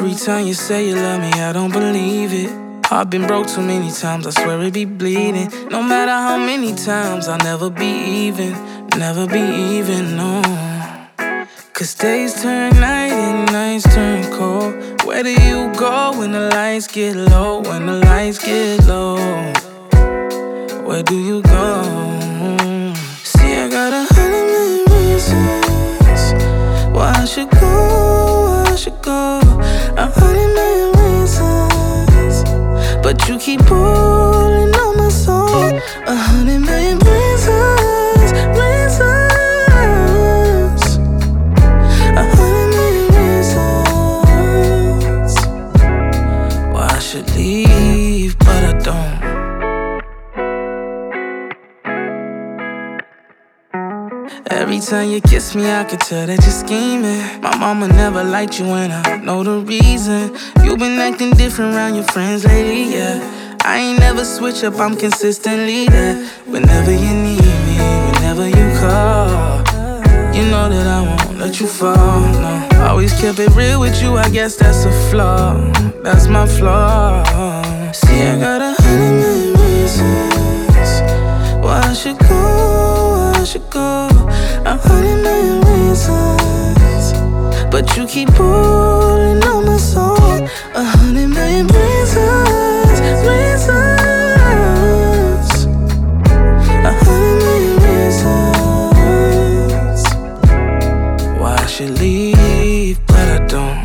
Every time you say you love me, I don't believe it. I've been broke too many times, I swear it be bleeding. No matter how many times, I'll never be even. Never be even, no. Cause days turn night and nights turn cold. Where do you go when the lights get low? When the lights get low, where do you go? See, I got 100 million reasons why I should go, why I should go. 100 million reasons, but you keep pulling on my soul. 100 million reasons, reasons. 100 million reasons why I should leave, but I don't. Every time you kiss me, I can tell that you're scheming. My mama never liked you, and I know the reason. You been acting different around your friends lately, yeah. I ain't never switch up, I'm consistently there. Whenever you need me, whenever you call, you know that I won't let you fall, no. Always kept it real with you, I guess that's a flaw. That's my flaw. See, I got 100 million reasons why I should go, why I should go. 100 million reasons, but you keep pulling on my soul. 100 million reasons, reasons. 100 million reasons why I should leave, but I don't.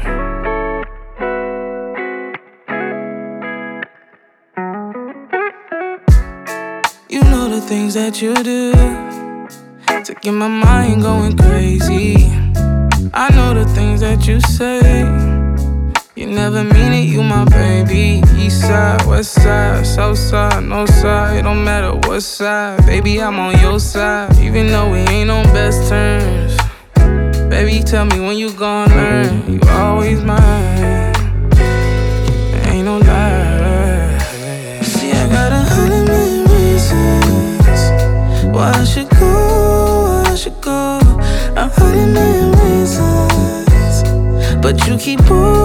You know the things that you do to get my mind going crazy. I know the things that you say. You never mean it, you my baby. East side, west side, south side, north side. It don't matter what side, baby, I'm on your side. Even though we ain't on best terms, baby, tell me when you gon' learn. You always mine, ain't no lie. See, I got 100 million reasons why I should go, why I should go. 100 million reasons, but you keep pulling